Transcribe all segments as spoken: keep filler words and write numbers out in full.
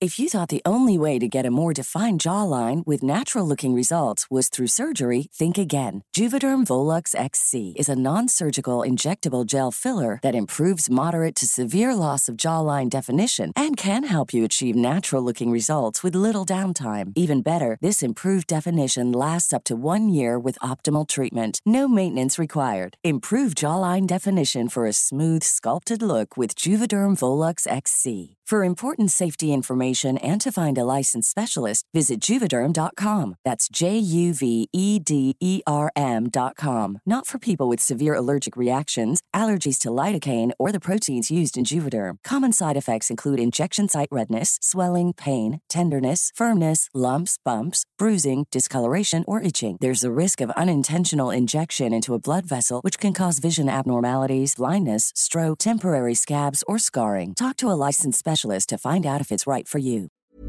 If you thought the only way to get a more defined jawline with natural-looking results was through surgery, think again. Juvederm Volux X C is a non-surgical injectable gel filler that improves moderate to severe loss of jawline definition and can help you achieve natural-looking results with little downtime. Even better, this improved definition lasts up to one year with optimal treatment. No maintenance required. Improve jawline definition for a smooth, sculpted look with Juvederm Volux X C. For important safety information and to find a licensed specialist, visit Juvederm dot com. That's J U V E D E R M dot com. Not for people with severe allergic reactions, allergies to lidocaine, or the proteins used in Juvederm. Common side effects include injection site redness, swelling, pain, tenderness, firmness, lumps, bumps, bruising, discoloration, or itching. There's a risk of unintentional injection into a blood vessel, which can cause vision abnormalities, blindness, stroke, temporary scabs, or scarring. Talk to a licensed specialist to find out if it's right for you.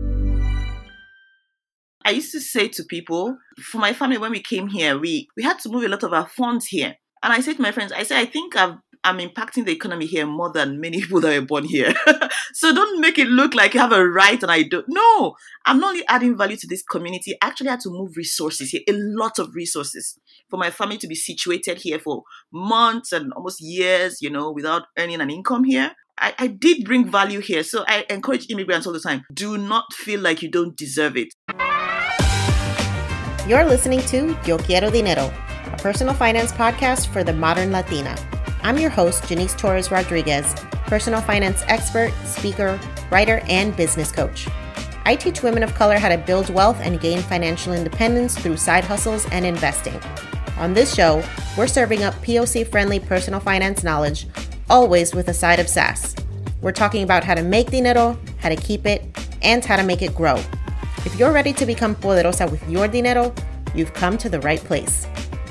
I used to say to people, for my family, when we came here, we, we had to move a lot of our funds here. And I said to my friends, I said, I think I've, I'm impacting the economy here more than many people that were born here. So don't make it look like you have a right and I don't. No, I'm not only adding value to this community. I actually had to move resources here, a lot of resources for my family to be situated here for months and almost years, you know, without earning an income here. I, I did bring value here. So I encourage immigrants all the time. Do not feel like you don't deserve it. You're listening to Yo Quiero Dinero, a personal finance podcast for the modern Latina. I'm your host, Janice Torres Rodriguez, personal finance expert, speaker, writer, and business coach. I teach women of color how to build wealth and gain financial independence through side hustles and investing. On this show, we're serving up P O C-friendly personal finance knowledge, always with a side of sass. We're talking about how to make dinero, how to keep it, and how to make it grow. If you're ready to become poderosa with your dinero, you've come to the right place.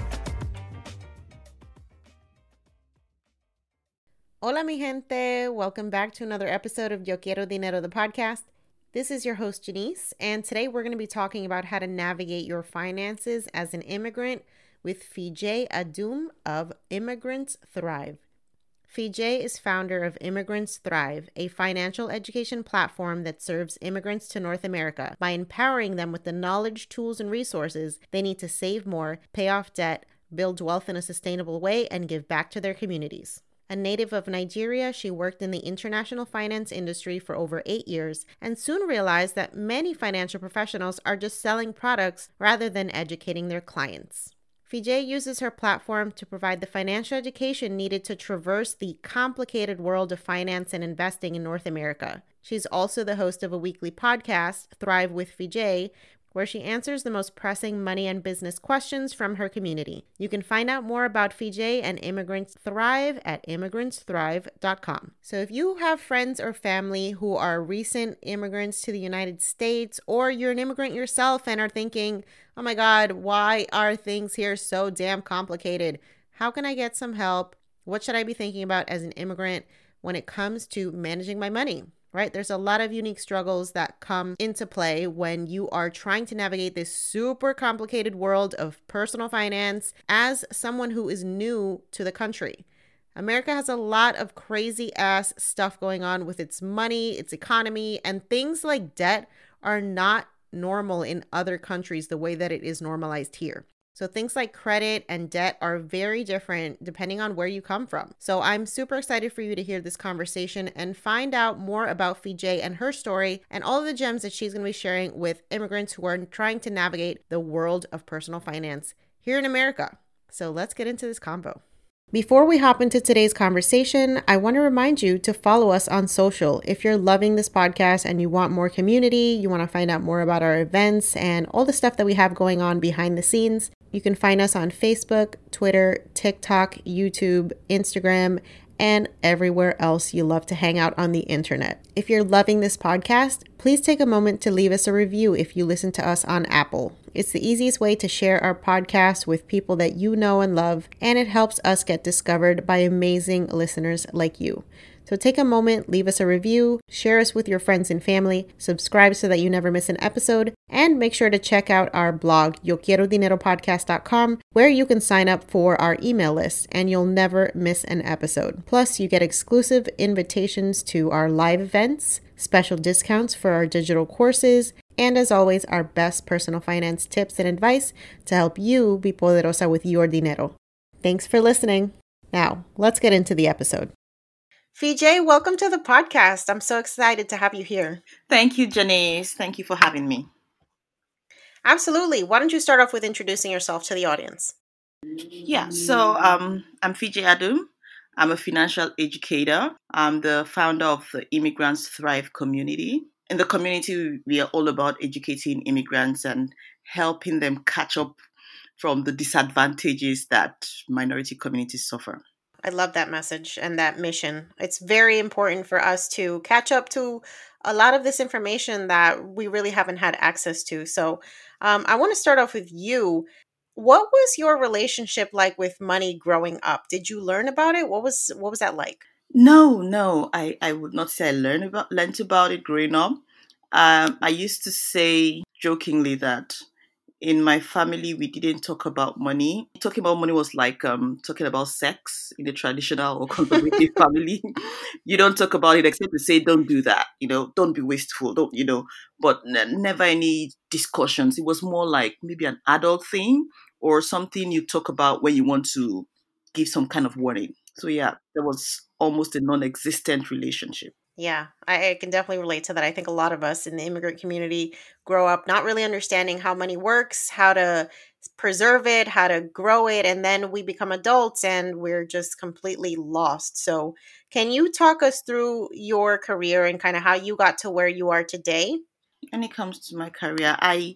Hola mi gente, welcome back to another episode of Yo Quiero Dinero, the podcast. This is your host Janice, and today we're going to be talking about how to navigate your finances as an immigrant with Fijay Adum of Immigrants Thrive. Fijay is founder of Immigrants Thrive, a financial education platform that serves immigrants to North America by empowering them with the knowledge, tools, and resources they need to save more, pay off debt, build wealth in a sustainable way, and give back to their communities. A native of Nigeria, she worked in the international finance industry for over eight years and soon realized that many financial professionals are just selling products rather than educating their clients. Fijay uses her platform to provide the financial education needed to traverse the complicated world of finance and investing in North America. She's also the host of a weekly podcast, Thrive with Fijay, where she answers the most pressing money and business questions from her community. You can find out more about Fijay and Immigrants Thrive at immigrants thrive dot com. So if you have friends or family who are recent immigrants to the United States, or you're an immigrant yourself and are thinking, oh my God, why are things here so damn complicated? How can I get some help? What should I be thinking about as an immigrant when it comes to managing my money? Right? There's a lot of unique struggles that come into play when you are trying to navigate this super complicated world of personal finance as someone who is new to the country. America has a lot of crazy ass stuff going on with its money, its economy, and things like debt are not normal in other countries the way that it is normalized here. So things like credit and debt are very different depending on where you come from. So I'm super excited for you to hear this conversation and find out more about Fijay and her story and all of the gems that she's going to be sharing with immigrants who are trying to navigate the world of personal finance here in America. So let's get into this convo. Before we hop into today's conversation, I want to remind you to follow us on social. If you're loving this podcast and you want more community, you want to find out more about our events and all the stuff that we have going on behind the scenes, you can find us on Facebook, Twitter, TikTok, YouTube, Instagram, and everywhere else you love to hang out on the internet. If you're loving this podcast, please take a moment to leave us a review if you listen to us on Apple. It's the easiest way to share our podcast with people that you know and love, and it helps us get discovered by amazing listeners like you. So take a moment, leave us a review, share us with your friends and family, subscribe so that you never miss an episode, And make sure to check out our blog, yo quiero dinero podcast dot com, where you can sign up for our email list and you'll never miss an episode. Plus, you get exclusive invitations to our live events, special discounts for our digital courses, and as always, our best personal finance tips and advice to help you be poderosa with your dinero. Thanks for listening. Now, let's get into the episode. Fije, welcome to the podcast. I'm so excited to have you here. Thank you, Janice. Thank you for having me. Absolutely. Why don't you start off with introducing yourself to the audience? Yeah, so um, I'm Fije Adum. I'm a financial educator. I'm the founder of the Immigrants Thrive community. In the community, we are all about educating immigrants and helping them catch up from the disadvantages that minority communities suffer. I love that message and that mission. It's very important for us to catch up to a lot of this information that we really haven't had access to. So um, I want to start off with you. What was your relationship like with money growing up? Did you learn about it? What was what was that like? No, no, I, I would not say I learned about learned about it growing up. Um, I used to say jokingly that in my family, we didn't talk about money. Talking about money was like um, talking about sex in a traditional or conservative family. You don't talk about it except to say, don't do that. You know, don't be wasteful. Don't, you know, but n- never any discussions. It was more like maybe an adult thing or something you talk about when you want to give some kind of warning. So yeah, there was almost a non-existent relationship. Yeah, I, I can definitely relate to that. I think a lot of us in the immigrant community grow up not really understanding how money works, how to preserve it, how to grow it, and then we become adults and we're just completely lost. So, can you talk us through your career and kind of how you got to where you are today? When it comes to my career, I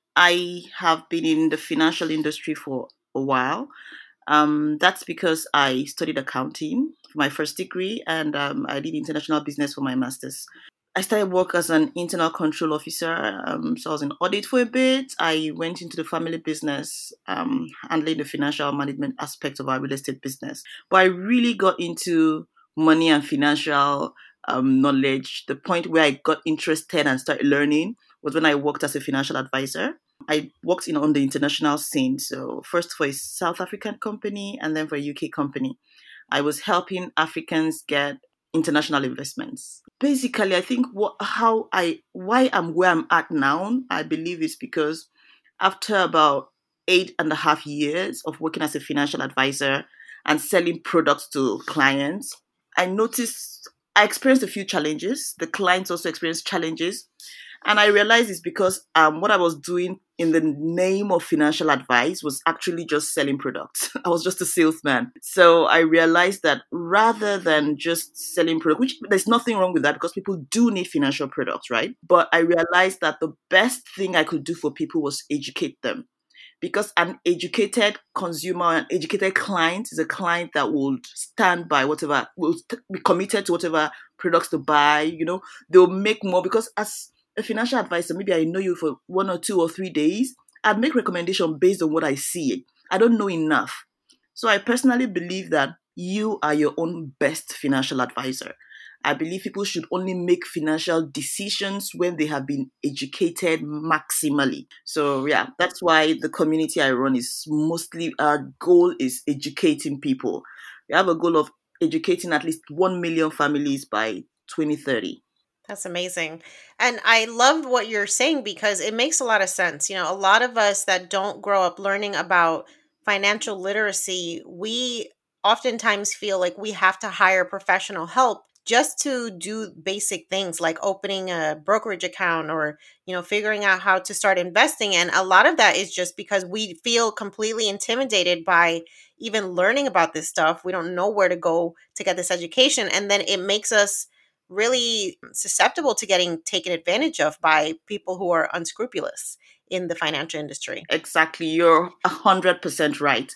I have been in the financial industry for a while. Um, that's because I studied accounting for my first degree and um, I did international business for my master's. I started work as an internal control officer. Um, so I was in audit for a bit. I went into the family business, um, handling the financial management aspect of our real estate business. But I really got into money and financial um, knowledge. The point where I got interested and started learning was when I worked as a financial advisor. I worked in on the international scene. So first for a South African company and then for a U K company. I was helping Africans get international investments. Basically, I think what how I why I'm where I'm at now, I believe is because after about eight and a half years of working as a financial advisor and selling products to clients, I noticed I experienced a few challenges. The clients also experienced challenges. And I realized it's because um, what I was doing in the name of financial advice was actually just selling products. I was just a salesman. So I realized that rather than just selling products, which there's nothing wrong with that because people do need financial products, right? But I realized that the best thing I could do for people was educate them. Because an educated consumer, an educated client is a client that will stand by whatever, will be committed to whatever products to buy, you know, they'll make more because as a financial advisor, maybe I know you for one or two or three days. I'd make recommendation based on what I see. I don't know enough. So I personally believe that you are your own best financial advisor. I believe people should only make financial decisions when they have been educated maximally. So yeah, that's why the community I run is mostly, our goal is educating people. We have a goal of educating at least one million families by twenty thirty. That's amazing. And I love what you're saying because it makes a lot of sense. You know, a lot of us that don't grow up learning about financial literacy, we oftentimes feel like we have to hire professional help just to do basic things like opening a brokerage account or, you know, figuring out how to start investing. And a lot of that is just because we feel completely intimidated by even learning about this stuff. We don't know where to go to get this education. And then it makes us really susceptible to getting taken advantage of by people who are unscrupulous in the financial industry. Exactly. You're one hundred percent right.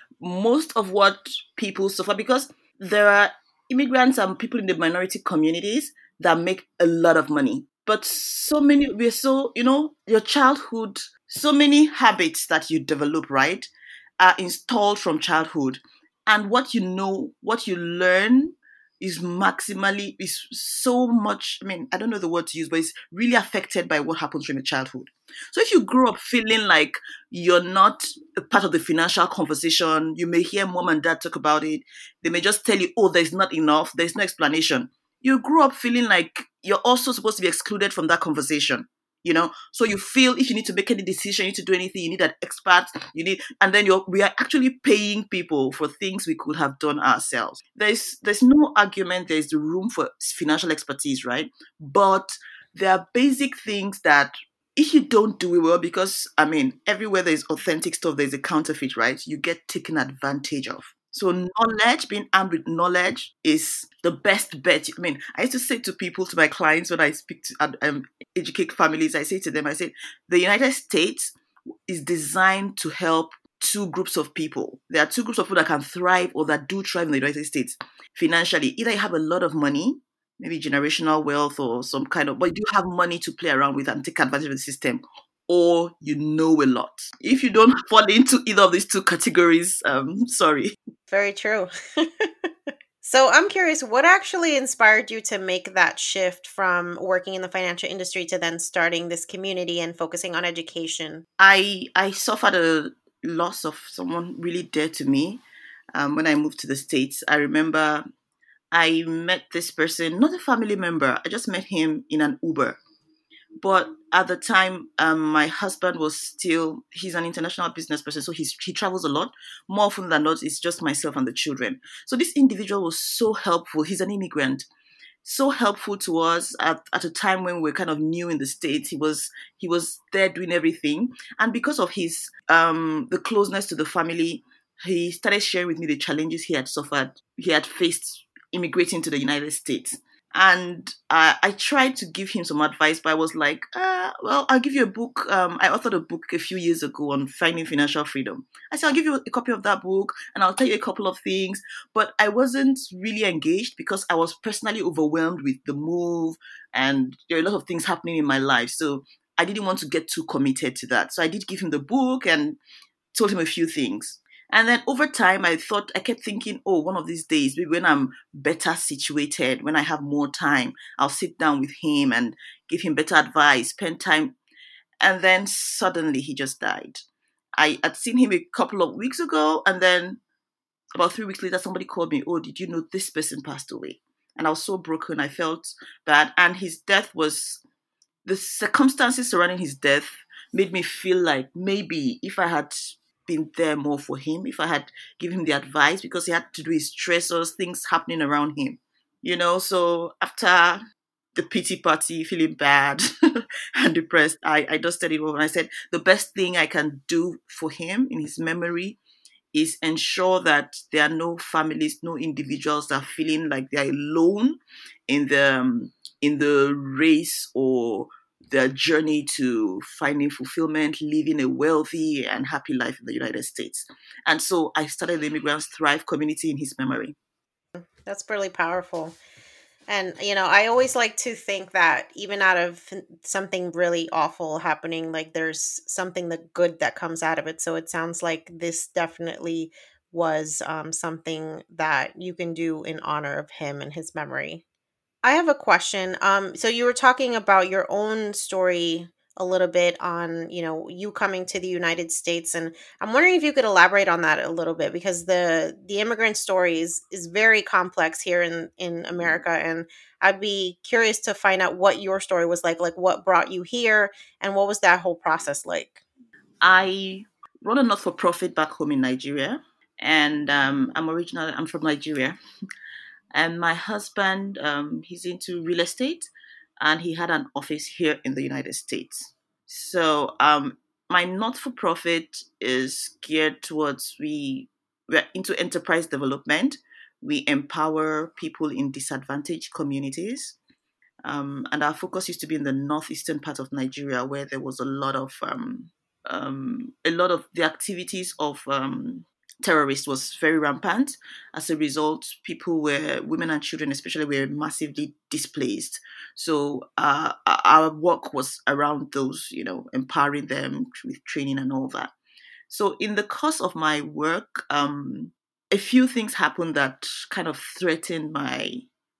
Most of what people suffer, because there are immigrants and people in the minority communities that make a lot of money. But so many, we're so, you know, your childhood, so many habits that you develop, right, are installed from childhood. And what you know, what you learn, is maximally, is so much, I mean, I don't know the word to use, but it's really affected by what happens during the childhood. So if you grow up feeling like you're not a part of the financial conversation, you may hear mom and dad talk about it. They may just tell you, oh, there's not enough. There's no explanation. You grow up feeling like you're also supposed to be excluded from that conversation. You know, so you feel if you need to make any decision, you need to do anything, you need an expert, you need, and then you're, we are actually paying people for things we could have done ourselves. There's, there's no argument, there's the room for financial expertise, right? But there are basic things that if you don't do it well, because, I mean, everywhere there's authentic stuff, there's a counterfeit, right? You get taken advantage of. So knowledge, being armed with knowledge is the best bet. I mean, I used to say to people, to my clients, when I speak to um, educate families, I say to them, I say, the United States is designed to help two groups of people. There are two groups of people that can thrive or that do thrive in the United States financially. Either you have a lot of money, maybe generational wealth or some kind of, but you do have money to play around with and take advantage of the system, or you know a lot. If you don't fall into either of these two categories, um, sorry. Very true. So I'm curious, what actually inspired you to make that shift from working in the financial industry to then starting this community and focusing on education? I I suffered a loss of someone really dear to me um, when I moved to the States. I remember I met this person, not a family member. I just met him in an Uber. But at the time, um, my husband was still, he's an international business person, so he's, he travels a lot. More often than not, it's just myself and the children. So this individual was so helpful. He's an immigrant. So helpful to us at, at a time when we're kind of new in the States. He was he was there doing everything. And because of his um, the closeness to the family, he started sharing with me the challenges he had suffered, he had faced immigrating to the United States. And uh, I tried to give him some advice, but I was like, uh, well, I'll give you a book. Um, I authored a book a few years ago on finding financial freedom. I said, I'll give you a copy of that book and I'll tell you a couple of things. But I wasn't really engaged because I was personally overwhelmed with the move and there are a lot of things happening in my life. So I didn't want to get too committed to that. So I did give him the book and told him a few things. And then over time, I thought, I kept thinking, oh, one of these days, maybe when I'm better situated, when I have more time, I'll sit down with him and give him better advice, spend time. And then suddenly he just died. I had seen him a couple of weeks ago. And then about three weeks later, somebody called me, oh, did you know this person passed away? And I was so broken. I felt bad. And his death was, the circumstances surrounding his death made me feel like maybe if I had been there more for him, if I had given him the advice, because he had to do his stressors, things happening around him, you know. So after the pity party, feeling bad and depressed, I, I just said it over and I said, the best thing I can do for him in his memory is ensure that there are no families, no individuals that are feeling like they're alone in the, um, in the race or their journey to finding fulfillment, living a wealthy and happy life in the United States. And so I started the Immigrants Thrive community in his memory. That's really powerful. And, you know, I always like to think that even out of something really awful happening, like there's something that good that comes out of it. So it sounds like this definitely was um, something that you can do in honor of him and his memory. I have a question. Um, so you were talking about your own story a little bit on, you know, you coming to the United States, and I'm wondering if you could elaborate on that a little bit, because the the immigrant story is, is very complex here in, in America, and I'd be curious to find out what your story was like, like what brought you here, and what was that whole process like? I run a not-for-profit back home in Nigeria, and um, I'm originally I'm from Nigeria. And my husband, um, he's into real estate, and he had an office here in the United States. So um, my not-for-profit is geared towards, we, we're into enterprise development. We empower people in disadvantaged communities. Um, and our focus used to be in the northeastern part of Nigeria, where there was a lot of, um, um, a lot of the activities of um, terrorists was very rampant. As a result, people were, women and children especially, were massively displaced. So uh, our work was around those, you know, empowering them with training and all that. So in the course of my work, um, a few things happened that kind of threatened my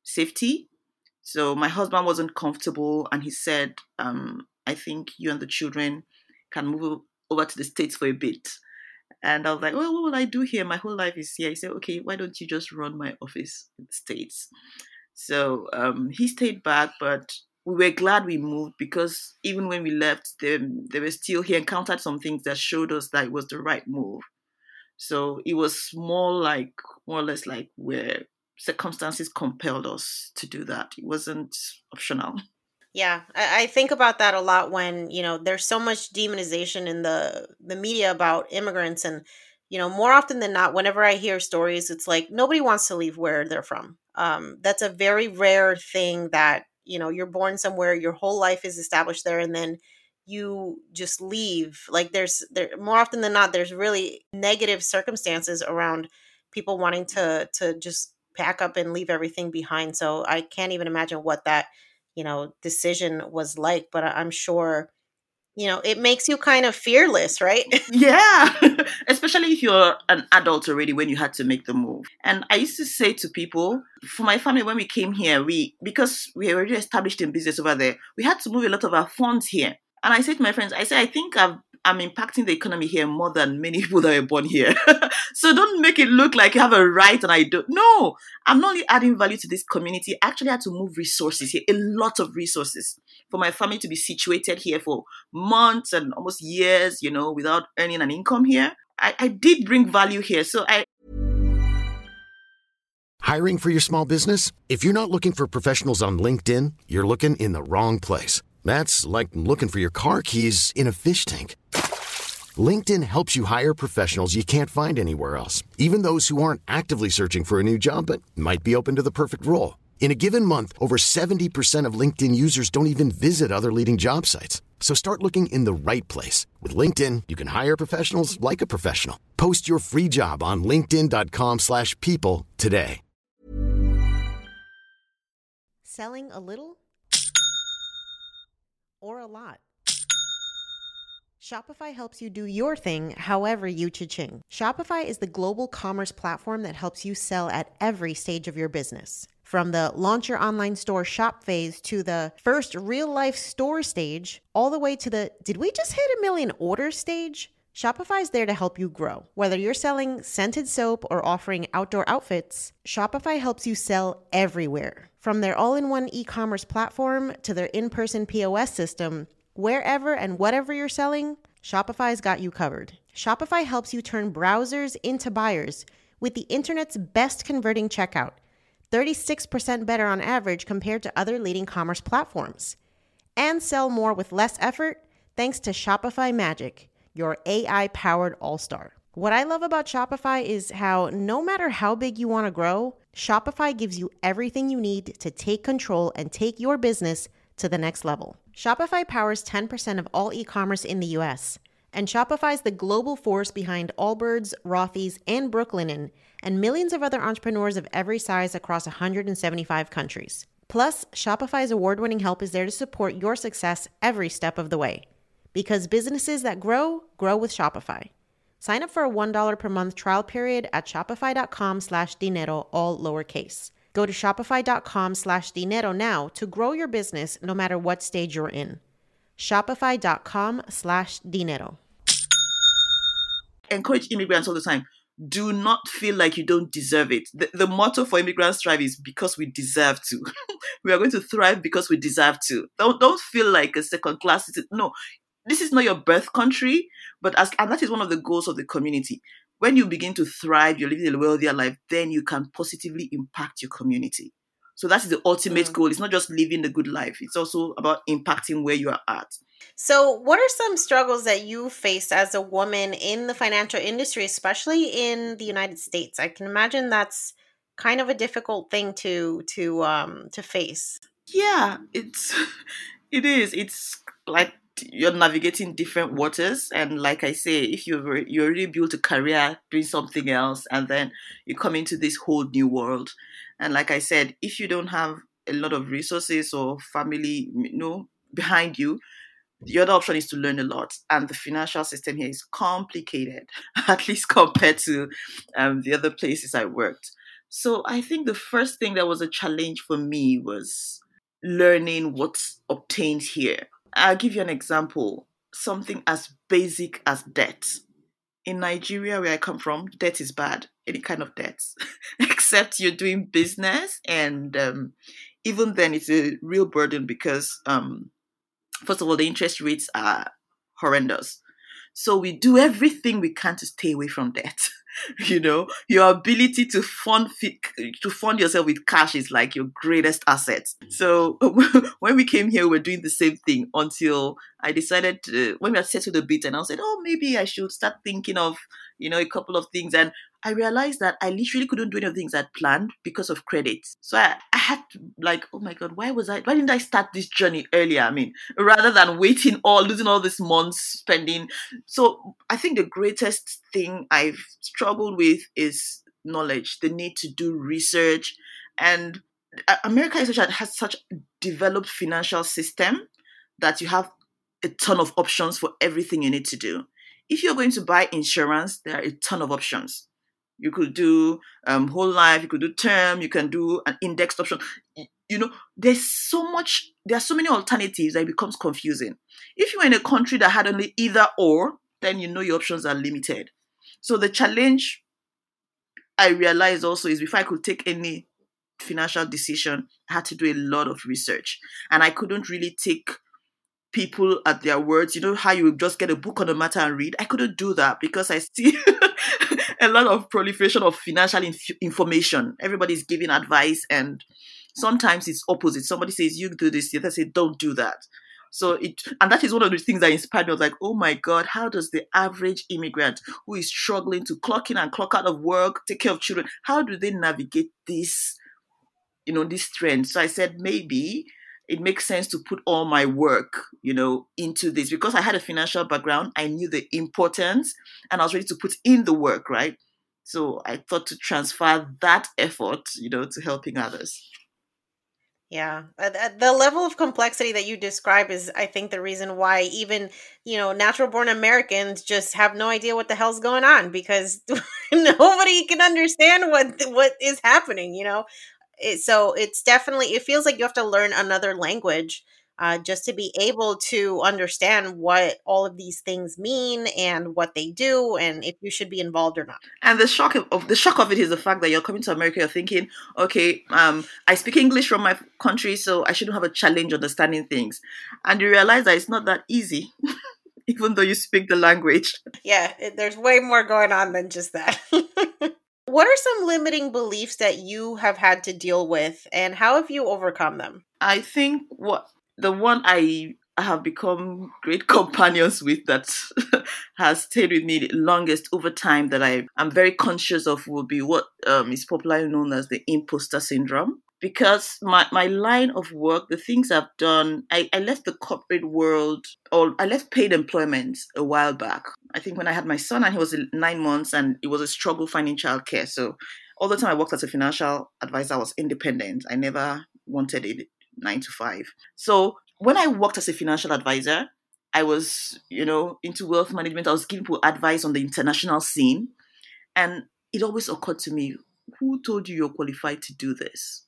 safety. So my husband wasn't comfortable, and he said, um, I think you and the children can move over to the States for a bit. And I was like, well, what will I do here? My whole life is here. He said, okay, why don't you just run my office in the States? So um, he stayed back, but we were glad we moved, because even when we left, they, they were still, he encountered some things that showed us that it was the right move. So it was more like, more or less like where circumstances compelled us to do that. It wasn't optional. Yeah, I, I think about that a lot when, you know, there's so much demonization in the the media about immigrants. And, you know, more often than not, whenever I hear stories, it's like nobody wants to leave where they're from. Um, that's a very rare thing that, you know, you're born somewhere, your whole life is established there, and then you just leave. Like there's there more often than not, there's really negative circumstances around people wanting to to just pack up and leave everything behind. So I can't even imagine what that, you know, decision was like, but I- I'm sure, you know, it makes you kind of fearless, right? Yeah, especially if you're an adult already when you had to make the move. And I used to say to people, for my family, when we came here, we, because we were already established in business over there, we had to move a lot of our funds here. And I said to my friends, I said, I think I've, I'm impacting the economy here more than many people that were born here. So don't make it look like you have a right and I don't. No, I'm not only adding value to this community. I actually had to move resources here, a lot of resources, for my family to be situated here for months and almost years, you know, without earning an income here. I, I did bring value here. So I, Hiring for your small business? If you're not looking for professionals on LinkedIn, you're looking in the wrong place. That's like looking for your car keys in a fish tank. LinkedIn helps you hire professionals you can't find anywhere else, even those who aren't actively searching for a new job but might be open to the perfect role. In a given month, over seventy percent of LinkedIn users don't even visit other leading job sites. So start looking in the right place. With LinkedIn, you can hire professionals like a professional. Post your free job on linkedin.com slash people today. Selling a little or a lot? Shopify helps you do your thing however you cha-ching. Shopify is the global commerce platform that helps you sell at every stage of your business. From the launch your online store shop phase to the first real life store stage, all the way to the did we just hit a million orders stage? Shopify is there to help you grow. Whether you're selling scented soap or offering outdoor outfits, Shopify helps you sell everywhere. From their all-in-one e-commerce platform to their in-person P O S system, wherever and whatever you're selling, Shopify's got you covered. Shopify helps you turn browsers into buyers with the internet's best converting checkout, thirty-six percent better on average compared to other leading commerce platforms. And sell more with less effort thanks to Shopify Magic, your A I-powered all-star. What I love about Shopify is how no matter how big you want to grow, Shopify gives you everything you need to take control and take your business to the next level. Shopify powers ten percent of all e-commerce in the U S, and Shopify is the global force behind Allbirds, Rothy's, and Brooklinen, and millions of other entrepreneurs of every size across one hundred seventy-five countries. Plus, Shopify's award-winning help is there to support your success every step of the way. Because businesses that grow, grow with Shopify. Sign up for a one dollar per month trial period at shopify.com slash dinero, all lowercase. Go to shopify.com slash dinero now to grow your business no matter what stage you're in. Shopify.com slash dinero. Encourage immigrants all the time. Do not feel like you don't deserve it. The, the motto for Immigrants Thrive is because we deserve to. We are going to thrive because we deserve to. Don't, don't feel like a second class citizen. No, this is not your birth country, but as and that is one of the goals of the community. When you begin to thrive, you're living a wealthier life, then you can positively impact your community. So that is the ultimate mm. goal. It's not just living the good life. It's also about impacting where you are at. So what are some struggles that you faced as a woman in the financial industry, especially in the United States? I can imagine that's kind of a difficult thing to to um to face. Yeah, it's it is. It's like you're navigating different waters, and like I say, if you've you already built a career doing something else, and then you come into this whole new world, and like I said, if you don't have a lot of resources or family, you know, behind you, the other option is to learn a lot, and the financial system here is complicated, at least compared to um, the other places I worked. So I think the first thing that was a challenge for me was learning what's obtained here. I'll give you an example. Something as basic as debt. In Nigeria, where I come from, debt is bad. Any kind of debt, except you're doing business, and um, even then, it's a real burden because, um, first of all, the interest rates are horrendous. So we do everything we can to stay away from debt. You know, your ability to fund to fund yourself with cash is like your greatest asset. So when we came here, we were doing the same thing until I decided to, when we had settled a bit, and I said, oh, maybe I should start thinking of, you know, a couple of things. And I realized that I literally couldn't do any of the things I'd planned because of credit. So I, I had to like, oh my God, why was I, why didn't I start this journey earlier? I mean, rather than waiting or losing all these months spending. So I think the greatest thing I've struggled with is knowledge, the need to do research. And America is such a, has such a developed financial system that you have a ton of options for everything you need to do. If you're going to buy insurance, there are a ton of options. You could do um, whole life, you could do term, you can do an indexed option. You know, there's so much, there are so many alternatives that it becomes confusing. If you're in a country that had only either or, then you know your options are limited. So the challenge I realized also is before I could take any financial decision, I had to do a lot of research. And I couldn't really take people at their words. You know how you just get a book on a matter and read? I couldn't do that because I see a lot of proliferation of financial inf- information. Everybody's giving advice, and sometimes it's opposite. Somebody says, you do this, the other say, don't do that. So it, and that is one of the things that inspired me. I was like, oh my God, how does the average immigrant who is struggling to clock in and clock out of work, take care of children, how do they navigate this, you know, this trend? So I said, maybe it makes sense to put all my work, you know, into this because I had a financial background. I knew the importance and I was ready to put in the work, right? So I thought to transfer that effort, you know, to helping others. Yeah, the level of complexity that you describe is, I think, the reason why even, you know, natural born Americans just have no idea what the hell's going on because nobody can understand what what is happening, you know. It, so it's definitely, it feels like you have to learn another language uh, just to be able to understand what all of these things mean and what they do and if you should be involved or not. And the shock of, of the shock of it is the fact that you're coming to America, you're thinking, okay, um, I speak English from my country, so I shouldn't have a challenge understanding things. And you realize that it's not that easy, even though you speak the language. Yeah, it, there's way more going on than just that. What are some limiting beliefs that you have had to deal with, and how have you overcome them? I think what the one I have become great companions with that has stayed with me the longest over time that I am very conscious of will be what um, is popularly known as the imposter syndrome. Because my, my line of work, the things I've done, I, I left the corporate world, or I left paid employment a while back. I think when I had my son and he was nine months and it was a struggle finding childcare. So all the time I worked as a financial advisor, I was independent. I never wanted a nine to five. So when I worked as a financial advisor, I was, you know, into wealth management. I was giving people advice on the international scene. And it always occurred to me, who told you you're qualified to do this?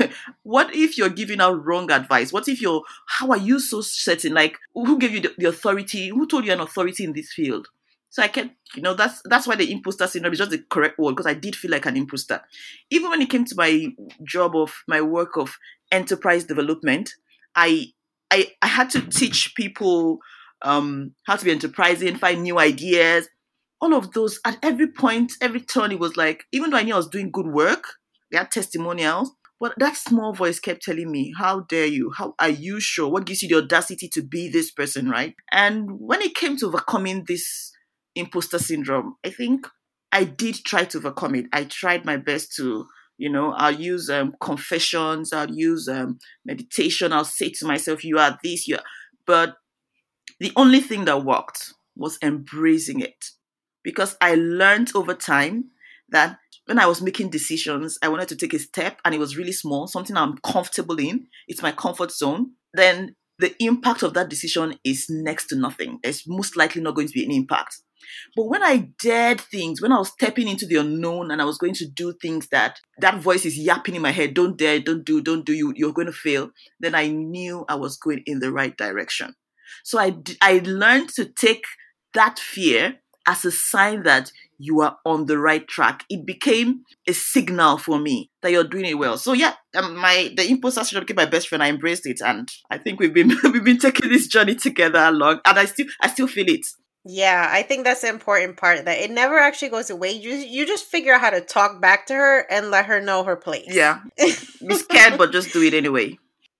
What if you're giving out wrong advice? What if you're, how are you so certain? Like, who gave you the, the authority? Who told you an authority in this field? So I kept, you know, that's that's why the imposter syndrome is just the correct word, because I did feel like an imposter. Even when it came to my job of, my work of enterprise development, I I, I had to teach people um, how to be enterprising, find new ideas, all of those. At every point, every turn, it was like, even though I knew I was doing good work, they had testimonials, but that small voice kept telling me, how dare you? How are you sure? What gives you the audacity to be this person, right? And when it came to overcoming this imposter syndrome, I think I did try to overcome it. I tried my best to, you know, I'll use um, confessions, I'll use um, meditation, I'll say to myself, you are this, you are. But the only thing that worked was embracing it. Because I learned over time that when I was making decisions, I wanted to take a step and it was really small, something I'm comfortable in. It's my comfort zone. Then the impact of that decision is next to nothing. There's most likely not going to be any impact. But when I dared things, when I was stepping into the unknown and I was going to do things that that voice is yapping in my head, don't dare, don't do, don't do, you, you're going to fail, then I knew I was going in the right direction. So I, I learned to take that fear as a sign that you are on the right track. It became a signal for me that you're doing it well. So yeah, um, my the imposter syndrome became my best friend. I embraced it, and I think we've been we've been taking this journey together along, and I still I still feel it. Yeah, I think that's the important part, that it never actually goes away. You just, you just figure out how to talk back to her and let her know her place. Yeah, be scared, but just do it anyway.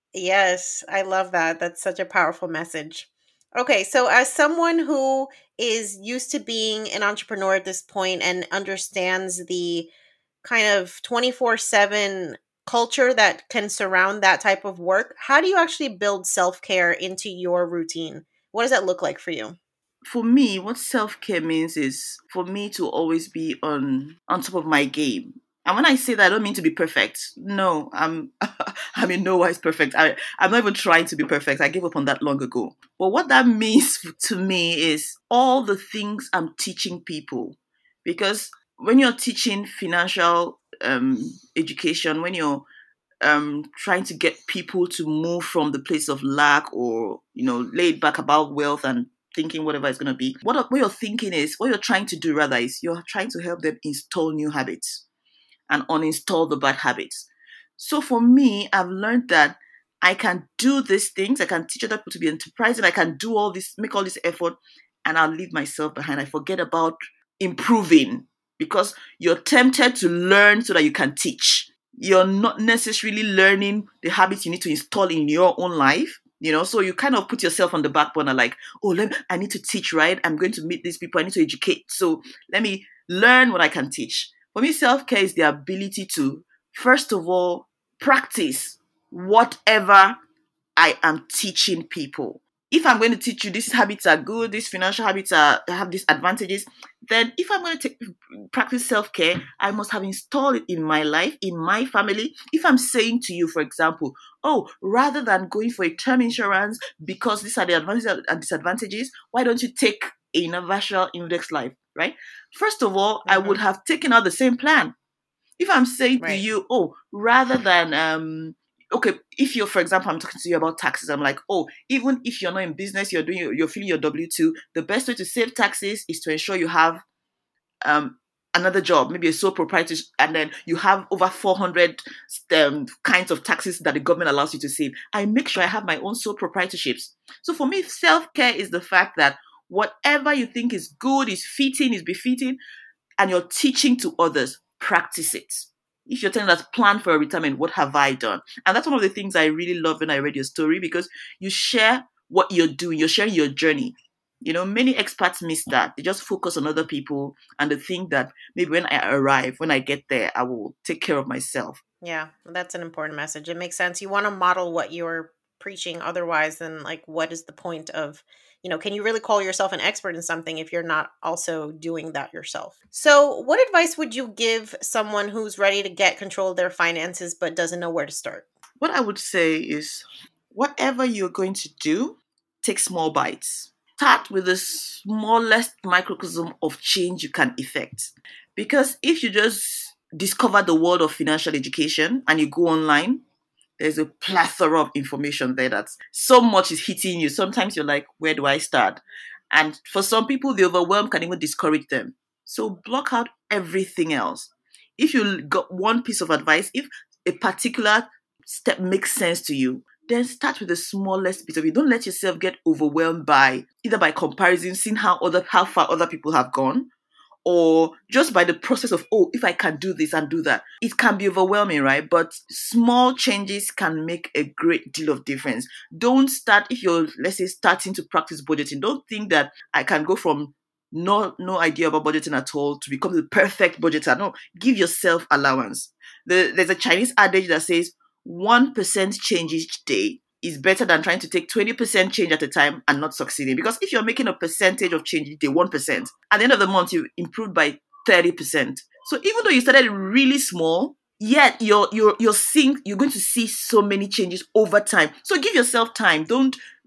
Yes, I love that. That's such a powerful message. Okay, so as someone who is used to being an entrepreneur at this point and understands the kind of twenty-four seven culture that can surround that type of work, how do you actually build self-care into your routine? What does that look like for you? For me, what self-care means is for me to always be on, on top of my game. And when I say that, I don't mean to be perfect. No, I'm I'm in no wise perfect. I, I'm not even trying to be perfect. I gave up on that long ago. But what that means to me is all the things I'm teaching people. Because when you're teaching financial um, education, when you're um, trying to get people to move from the place of lack or, you know, laid back about wealth and thinking whatever it's going to be, what, what you're thinking is, what you're trying to do rather is you're trying to help them install new habits and uninstall the bad habits. So for me, I've learned that I can do these things. I can teach other people to be enterprising. I can do all this, make all this effort, and I'll leave myself behind. I forget about improving because you're tempted to learn so that you can teach. You're not necessarily learning the habits you need to install in your own life. You know, so you kind of put yourself on the back burner like, oh, let me, I need to teach, right? I'm going to meet these people. I need to educate. So let me learn what I can teach. For me, self-care is the ability to, first of all, practice whatever I am teaching people. If I'm going to teach you these habits are good, these financial habits are have these advantages, then if I'm going to take, practice self-care, I must have installed it in my life, in my family. If I'm saying to you, for example, oh, rather than going for a term insurance because these are the advantages and disadvantages, why don't you take a universal index life, right? First of all, mm-hmm. I would have taken out the same plan. If I'm saying right. to you, oh, rather than... um. Okay, if you're, for example, I'm talking to you about taxes, I'm like, oh, even if you're not in business, you're doing, you're filling your W two, the best way to save taxes is to ensure you have um, another job, maybe a sole proprietorship, and then you have over four hundred um, kinds of taxes that the government allows you to save. I make sure I have my own sole proprietorships. So for me, self-care is the fact that whatever you think is good, is fitting, is befitting, and you're teaching to others, practice it. If you're telling us plan for a retirement, what have I done? And that's one of the things I really love when I read your story, because you share what you're doing. You're sharing your journey. You know, many experts miss that. They just focus on other people and they think that maybe when I arrive, when I get there, I will take care of myself. Yeah, that's an important message. It makes sense. You want to model what you're preaching. Otherwise, then like, what is the point of, you know, can you really call yourself an expert in something if you're not also doing that yourself? So what advice would you give someone who's ready to get control of their finances but doesn't know where to start? What I would say is whatever you're going to do, take small bites. Start with the smallest microcosm of change you can effect. Because if you just discover the world of financial education and you go online, there's a plethora of information there that's so much is hitting you. Sometimes you're like, where do I start? And for some people, the overwhelm can even discourage them. So block out everything else. If you got one piece of advice, if a particular step makes sense to you, then start with the smallest bit of it. Don't let yourself get overwhelmed by either by comparison, seeing how other how far other people have gone, or just by the process of, oh, if I can do this and do that. It can be overwhelming, right? But small changes can make a great deal of difference. Don't start, if you're, let's say, starting to practice budgeting, don't think that I can go from no no idea about budgeting at all to become the perfect budgeter. No, give yourself allowance. The, there's a Chinese adage that says one percent change each day is better than trying to take twenty percent change at a time and not succeeding. Because if you're making a percentage of change each day, one percent, at the end of the month, you improved by thirty percent. So even though you started really small, yet you're, you're, you're seeing, you're going to see so many changes over time. So give yourself time. Don't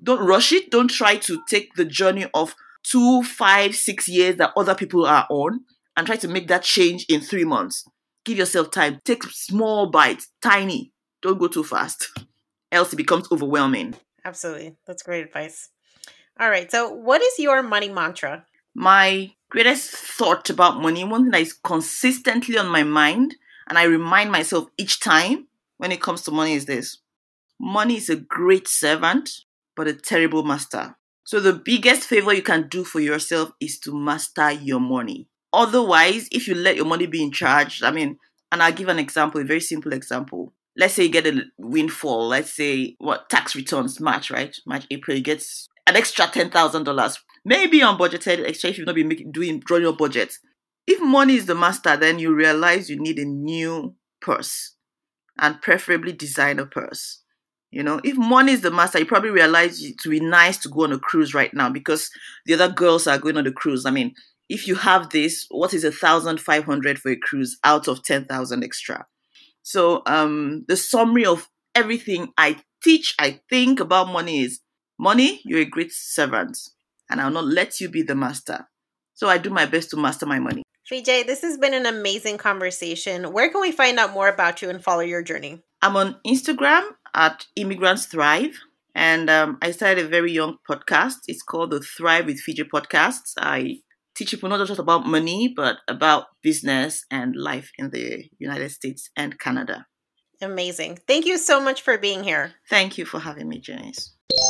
Don't rush it. Don't try to take the journey of two, five, six years that other people are on and try to make that change in three months. Give yourself time. Take small bites, tiny. Don't go too fast, else it becomes overwhelming. Absolutely. That's great advice. All right. So what is your money mantra? My greatest thought about money, one thing that is consistently on my mind, and I remind myself each time when it comes to money, is this. Money is a great servant, but a terrible master. So the biggest favor you can do for yourself is to master your money. Otherwise, if you let your money be in charge, I mean, and I'll give an example, a very simple example. Let's say you get a windfall. Let's say what tax returns, March, right? March, April, you get an extra ten thousand dollars. Maybe unbudgeted extra if you've not been making, doing, drawing your budget. If money is the master, then you realize you need a new purse and preferably designer purse. You know, if money is the master, you probably realize it would be nice to go on a cruise right now because the other girls are going on the cruise. I mean, if you have this, what is one thousand five hundred for a cruise out of ten thousand extra? So um, the summary of everything I teach, I think about money is, money, you're a great servant, and I'll not let you be the master. So I do my best to master my money. Vijay, this has been an amazing conversation. Where can we find out more about you and follow your journey? I'm on Instagram at Immigrants Thrive. And um, I started a very young podcast. It's called the Thrive with Vijay Podcasts. I teach people not just about money, but about business and life in the United States and Canada. Amazing. Thank you so much for being here. Thank you for having me, Janice.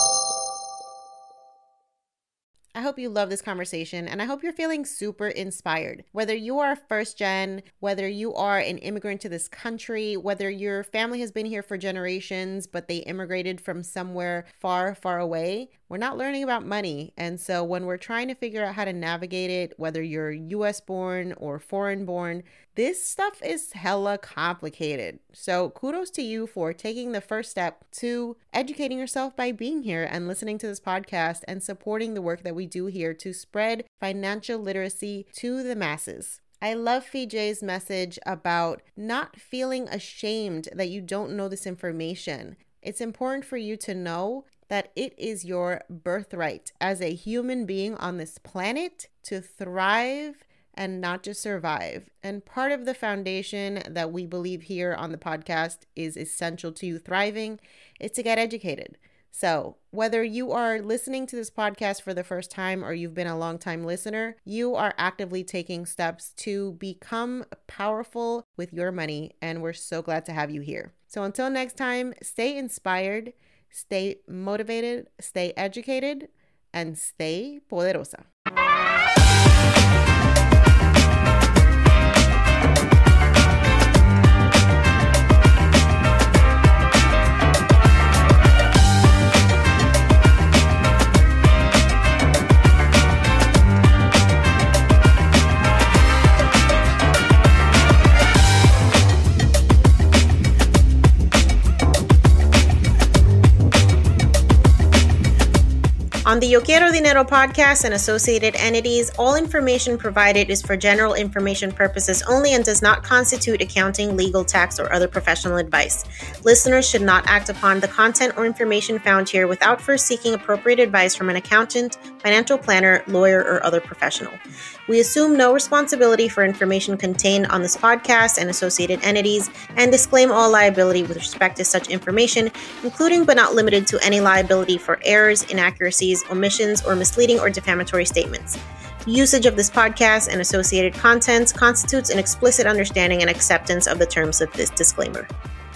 I hope you love this conversation, and I hope you're feeling super inspired. Whether you are first gen, whether you are an immigrant to this country, whether your family has been here for generations, but they immigrated from somewhere far, far away, we're not learning about money. And so when we're trying to figure out how to navigate it, whether you're U S born or foreign born, this stuff is hella complicated. So kudos to you for taking the first step to educating yourself by being here and listening to this podcast and supporting the work that we do here to spread financial literacy to the masses. I love Vijay's message about not feeling ashamed that you don't know this information. It's important for you to know that it is your birthright as a human being on this planet to thrive and not just survive. And part of the foundation that we believe here on the podcast is essential to you thriving is to get educated. So whether you are listening to this podcast for the first time or you've been a long-time listener, you are actively taking steps to become powerful with your money. And we're so glad to have you here. So until next time, stay inspired, stay motivated, stay educated, and stay poderosa. On the Yo Quiero Dinero podcast and associated entities, all information provided is for general information purposes only and does not constitute accounting, legal, tax, or other professional advice. Listeners should not act upon the content or information found here without first seeking appropriate advice from an accountant, financial planner, lawyer, or other professional. We assume no responsibility for information contained on this podcast and associated entities and disclaim all liability with respect to such information, including but not limited to any liability for errors, inaccuracies, omissions, or misleading or defamatory statements. Usage of this podcast and associated contents constitutes an explicit understanding and acceptance of the terms of this disclaimer.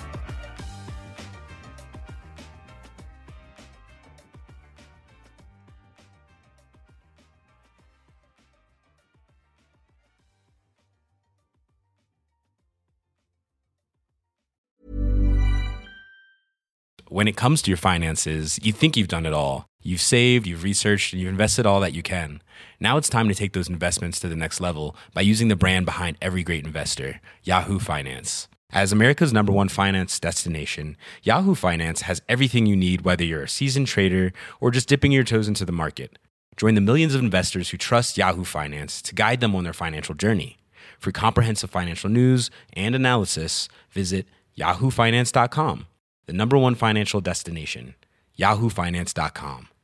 When it comes to your finances, you think you've done it all. You've saved, you've researched, and you've invested all that you can. Now it's time to take those investments to the next level by using the brand behind every great investor, Yahoo Finance. As America's number one finance destination, Yahoo Finance has everything you need, whether you're a seasoned trader or just dipping your toes into the market. Join the millions of investors who trust Yahoo Finance to guide them on their financial journey. For comprehensive financial news and analysis, visit yahoo finance dot com. The number one financial destination, yahoo finance dot com.